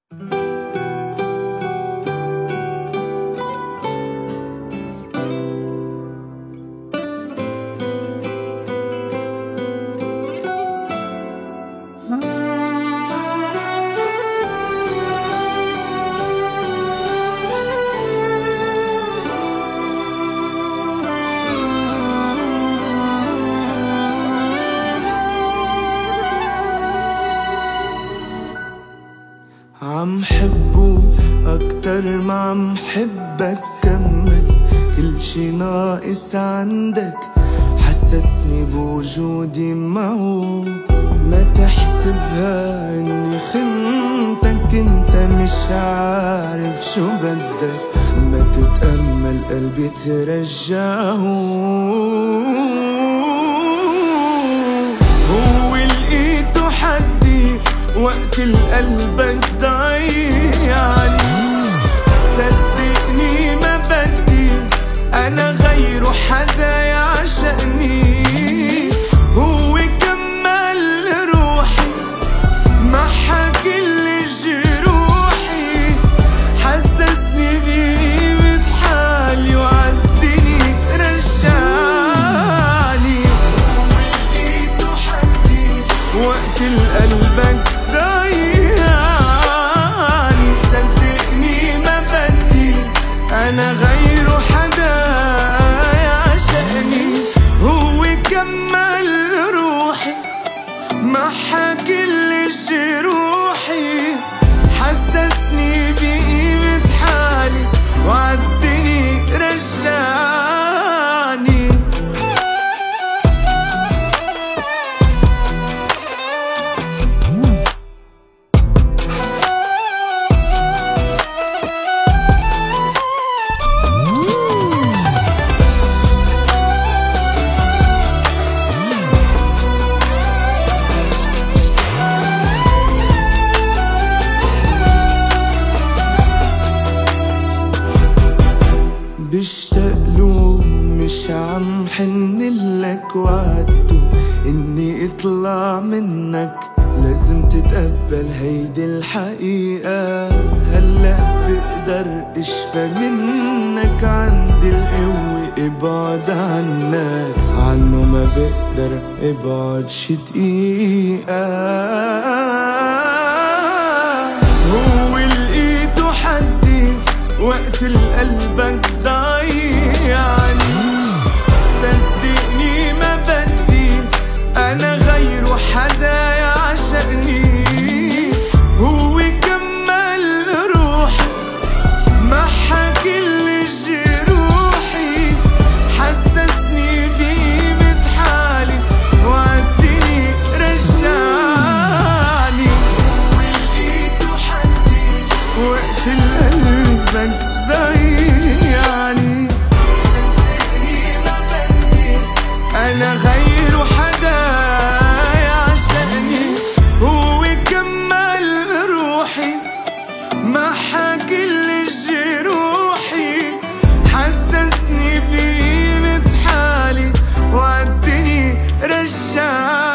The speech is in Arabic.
عم حبه أكتر ما عم حبك، كمل كل شي ناقص عندك، حسسني بوجودي معه. ما تحسبها اني خنتك، انت مش عارف شو بدك، ما تتأمل قلبي ترجعه. هو لقيته حدي وقت قلبك ضيعني، صدقني ما بدي انا غيره حدا يعشقني. هو كمل روحي محى كل جروحي، حسسني بقيمة حالي وعدني رجعني. هو لقيته حدي وقت قلبك ضيعني، صدقني ما بدي انا غيره حدا يعشقني. هو كمل روحي محى كل جروحي، حسسني بقيمة حالي وعدني رجعني. بشتاقله مش عم حنلك، وعدته اني اطلع منك، لازم تتقبل هيدي الحقيقة. هلأ بقدر اشفى منك، عندي القوة ابعد عنك، عنه ما بقدر ابعد شي دقيقة. هو لقيته حدي وقت قلبك ضيعني، صدقني ما بدي انا غيره حدا يعشقني. هو كمل روحي محى كل جروحي، حسسني بقيمة حالي وعدني رجعني. هو لقيته حدي وقت قلبك ضيعني، صدقني ما بدي انا غيره حدا يعشقني. هو كمل روحي محى كل جروحي، حسسني بقيمة حالي وعدني رجعني.